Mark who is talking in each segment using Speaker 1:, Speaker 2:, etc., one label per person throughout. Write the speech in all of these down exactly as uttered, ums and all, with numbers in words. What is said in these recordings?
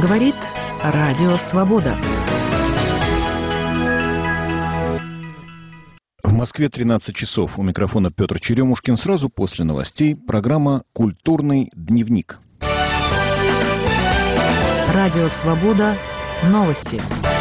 Speaker 1: Говорит Радио Свобода.
Speaker 2: В Москве тринадцать часов. У микрофона Петр Черемушкин. Сразу после новостей программа «Культурный дневник».
Speaker 1: Радио Свобода. Новости.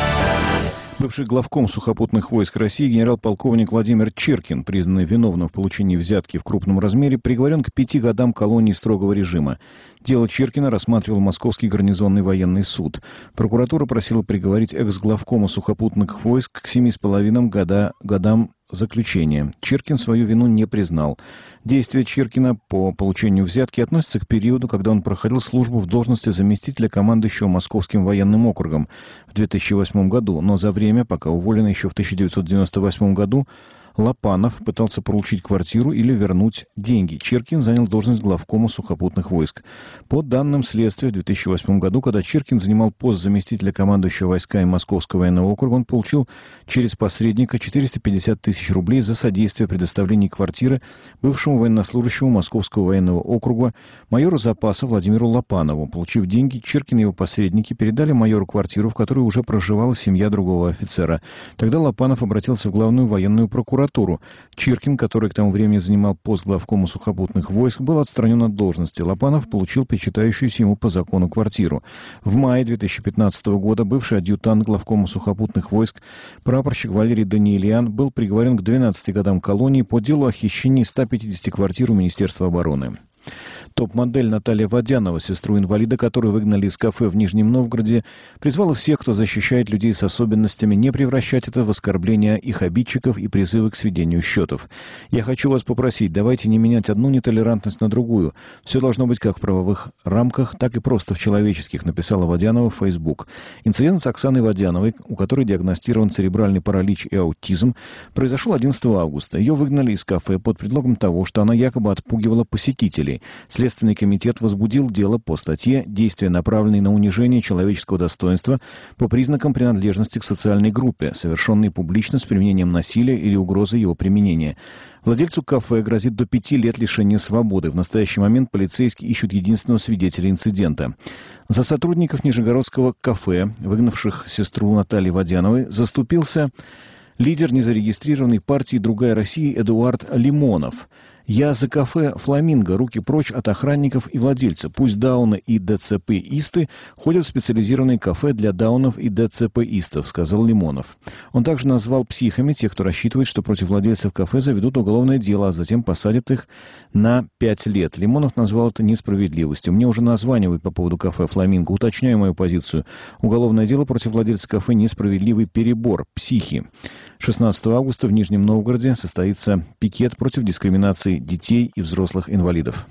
Speaker 2: Бывший главком сухопутных войск России генерал-полковник Владимир Чиркин, признанный виновным в получении взятки в крупном размере, приговорен к пяти годам колонии строгого режима. Дело Чиркина рассматривал Московский гарнизонный военный суд. Прокуратура просила приговорить экс-главкома сухопутных войск к семи с половиной года, годам заключения. Чиркин свою вину не признал. Действия Чиркина по получению взятки относятся к периоду, когда он проходил службу в должности заместителя командующего Московским военным округом в две тысячи восьмом году, но за время, пока уволен еще в тысяча девятьсот девяносто восьмом году, Лопанов пытался получить квартиру или вернуть деньги. Чиркин занял должность главкома сухопутных войск. По данным следствия, в две тысячи восьмом году, когда Чиркин занимал пост заместителя командующего войсками Московского военного округа, он получил через посредника четыреста пятьдесят тысяч рублей за содействие предоставлении квартиры бывшему военнослужащему Московского военного округа майору запаса Владимиру Лопанову. Получив деньги, Чиркин и его посредники передали майору квартиру, в которой уже проживала семья другого офицера. Тогда Лопанов обратился в главную военную прокуратуру. Чиркин, который к тому времени занимал пост главкома сухопутных войск, был отстранен от должности. Лопанов получил причитающуюся ему по закону квартиру. В мае две тысячи пятнадцатого года бывший адъютант главкома сухопутных войск, прапорщик Валерий Даниэльян, был приговорен к двенадцати годам колонии по делу о хищении ста пятидесяти квартир у Министерства обороны. Топ-модель Наталья Водянова, сестру инвалида, которую выгнали из кафе в Нижнем Новгороде, призвала всех, кто защищает людей с особенностями, не превращать это в оскорбление их обидчиков и призывы к сведению счетов. «Я хочу вас попросить, давайте не менять одну нетолерантность на другую. Все должно быть как в правовых рамках, так и просто в человеческих», написала Водянова в Facebook. Инцидент с Оксаной Водяновой, у которой диагностирован церебральный паралич и аутизм, произошел одиннадцатого августа. Ее выгнали из кафе под предлогом того, что она якобы отпугивала посетителей. Следственный комитет возбудил дело по статье «Действия, направленные на унижение человеческого достоинства по признакам принадлежности к социальной группе, совершенные публично с применением насилия или угрозой его применения». Владельцу кафе грозит до пяти лет лишения свободы. В настоящий момент полицейские ищут единственного свидетеля инцидента. За сотрудников Нижегородского кафе, выгнавших сестру Натальи Водяновой, заступился лидер незарегистрированной партии «Другая Россия» Эдуард Лимонов. «Я за кафе «Фламинго», руки прочь от охранников и владельца. Пусть дауны и ДЦП-исты ходят в специализированные кафе для даунов и ДЦП-истов», — сказал Лимонов. Он также назвал психами тех, кто рассчитывает, что против владельцев кафе заведут уголовное дело, а затем посадят их на пять лет. Лимонов назвал это несправедливостью. «Мне уже названивают по поводу кафе «Фламинго». Уточняю мою позицию. Уголовное дело против владельца кафе — несправедливый перебор. Психи». шестнадцатого августа в Нижнем Новгороде состоится пикет против дискриминации детей и взрослых инвалидов.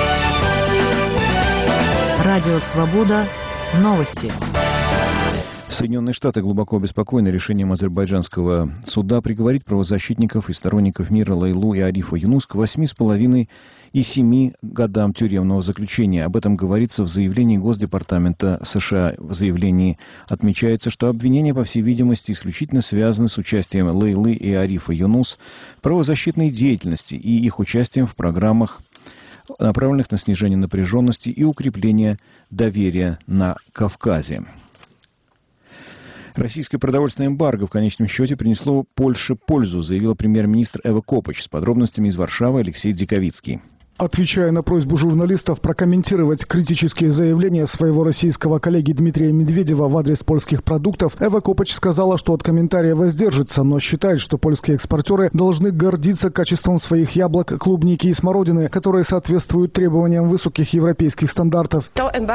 Speaker 1: Радио Свобода. Новости.
Speaker 2: Соединенные Штаты глубоко обеспокоены решением азербайджанского суда приговорить правозащитников и сторонников мира Лейлу и Арифа Юнус к восьми с половиной и семи годам тюремного заключения. Об этом говорится в заявлении Госдепартамента США. В заявлении отмечается, что обвинения, по всей видимости, исключительно связаны с участием Лейлы и Арифа Юнус в правозащитной деятельности и их участием в программах, направленных на снижение напряженности и укрепление доверия на Кавказе. Российское продовольственное эмбарго в конечном счете принесло Польше пользу, заявила премьер-министр Эва Копач. С подробностями из Варшавы Алексей Диковицкий.
Speaker 3: Отвечая на просьбу журналистов прокомментировать критические заявления своего российского коллеги Дмитрия Медведева в адрес польских продуктов, Эва Копач сказала, что от комментария воздержится, но считает, что польские экспортеры должны гордиться качеством своих яблок, клубники и смородины, которые соответствуют требованиям высоких европейских стандартов.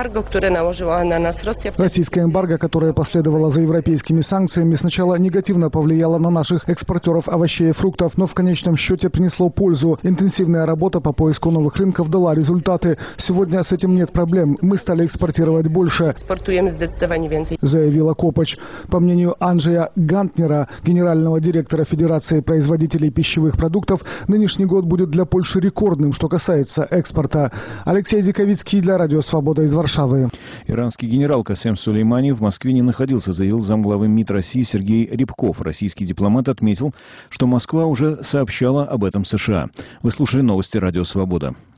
Speaker 3: Российская эмбарго, которая последовала за европейскими санкциями, сначала негативно повлияла на наших экспортеров овощей и фруктов, но в конечном счете принесло пользу. Интенсивная работа по поиску новых рынков дала результаты. Сегодня с этим нет проблем. Мы стали экспортировать больше, заявила Копач. По мнению Анджея Гантнера, генерального директора Федерации производителей пищевых продуктов, нынешний год будет для Польши рекордным, что касается экспорта. Алексей Диковицкий для Радио Свобода из Варшавы.
Speaker 2: Иранский генерал Касем Сулеймани в Москве не находился, заявил замглавы МИД России Сергей Рябков. Российский дипломат отметил, что Москва уже сообщала об этом США. Вы слушали новости Радио Свобода.